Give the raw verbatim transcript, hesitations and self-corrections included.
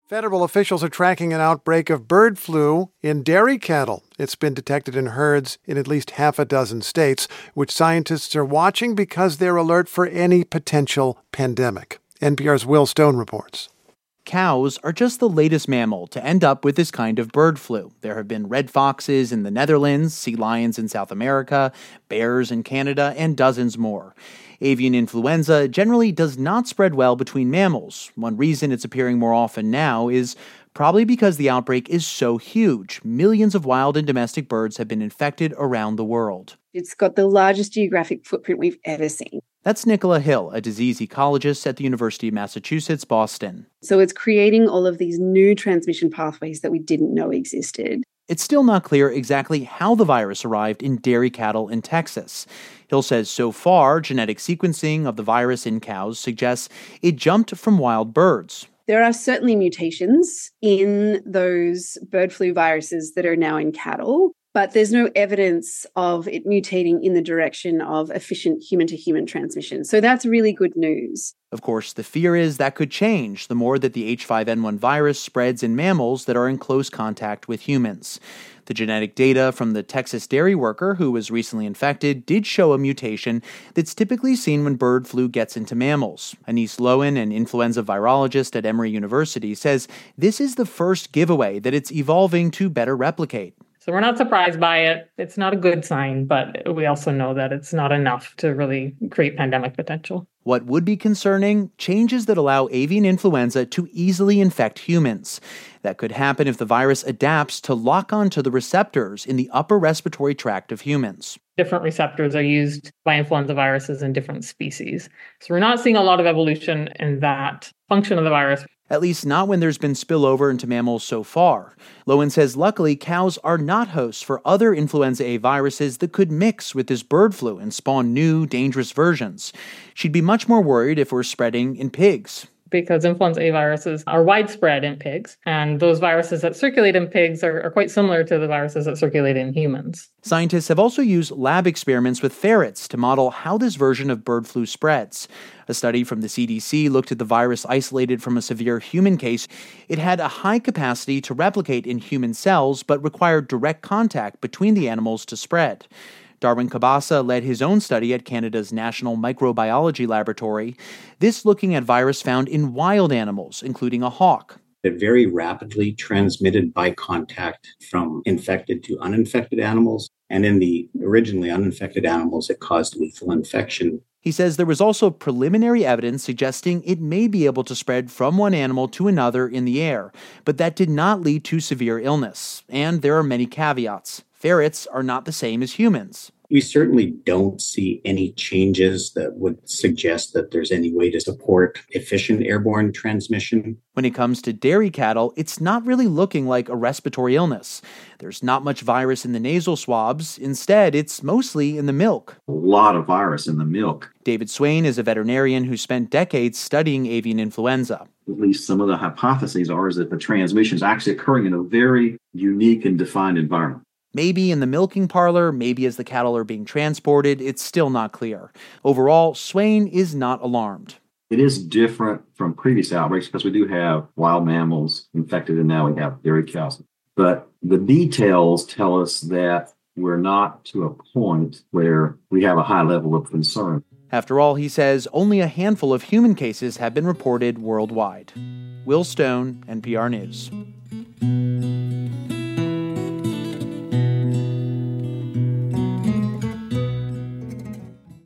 Federal officials are tracking an outbreak of bird flu in dairy cattle. It's been detected in herds in at least half a dozen states, which scientists are watching because they're alert for any potential pandemic. N P R's Will Stone reports. Cows are just the latest mammal to end up with this kind of bird flu. There have been red foxes in the Netherlands, sea lions in South America, bears in Canada, and dozens more. Avian influenza generally does not spread well between mammals. One reason it's appearing more often now is probably because the outbreak is so huge. Millions of wild and domestic birds have been infected around the world. It's got the largest geographic footprint we've ever seen. That's Nicola Hill, a disease ecologist at the University of Massachusetts, Boston. So it's creating all of these new transmission pathways that we didn't know existed. It's still not clear exactly how the virus arrived in dairy cattle in Texas. Hill says so far, genetic sequencing of the virus in cows suggests it jumped from wild birds. There are certainly mutations in those bird flu viruses that are now in cattle, but there's no evidence of it mutating in the direction of efficient human-to-human transmission. So that's really good news. Of course, the fear is that could change the more that the H five N one virus spreads in mammals that are in close contact with humans. The genetic data from the Texas dairy worker who was recently infected did show a mutation that's typically seen when bird flu gets into mammals. Anise Lowen, an influenza virologist at Emory University, says this is the first giveaway that it's evolving to better replicate. So we're not surprised by it. It's not a good sign, but we also know that it's not enough to really create pandemic potential. What would be concerning? Changes that allow avian influenza to easily infect humans. That could happen if the virus adapts to lock onto the receptors in the upper respiratory tract of humans. Different receptors are used by influenza viruses in different species. So we're not seeing a lot of evolution in that function of the virus. At least not when there's been spillover into mammals so far. Lowen says luckily cows are not hosts for other influenza A viruses that could mix with this bird flu and spawn new, dangerous versions. She'd be much more worried if we're spreading in pigs. Because influenza A viruses are widespread in pigs, and those viruses that circulate in pigs are, are quite similar to the viruses that circulate in humans. Scientists have also used lab experiments with ferrets to model how this version of bird flu spreads. A study from the C D C looked at the virus isolated from a severe human case. It had a high capacity to replicate in human cells, but required direct contact between the animals to spread. Darwin Kabasa led his own study at Canada's National Microbiology Laboratory, this looking at virus found in wild animals, including a hawk. It very rapidly transmitted by contact from infected to uninfected animals, and in the originally uninfected animals, it caused lethal infection. He says there was also preliminary evidence suggesting it may be able to spread from one animal to another in the air, but that did not lead to severe illness. And there are many caveats. Ferrets are not the same as humans. We certainly don't see any changes that would suggest that there's any way to support efficient airborne transmission. When it comes to dairy cattle, it's not really looking like a respiratory illness. There's not much virus in the nasal swabs. Instead, it's mostly in the milk. A lot of virus in the milk. David Swain is a veterinarian who spent decades studying avian influenza. At least some of the hypotheses are is that the transmission is actually occurring in a very unique and defined environment. Maybe in the milking parlor, maybe as the cattle are being transported, it's still not clear. Overall, Swain is not alarmed. It is different from previous outbreaks because we do have wild mammals infected and now we have dairy cows. But the details tell us that we're not to a point where we have a high level of concern. After all, he says, only a handful of human cases have been reported worldwide. Will Stone, N P R News.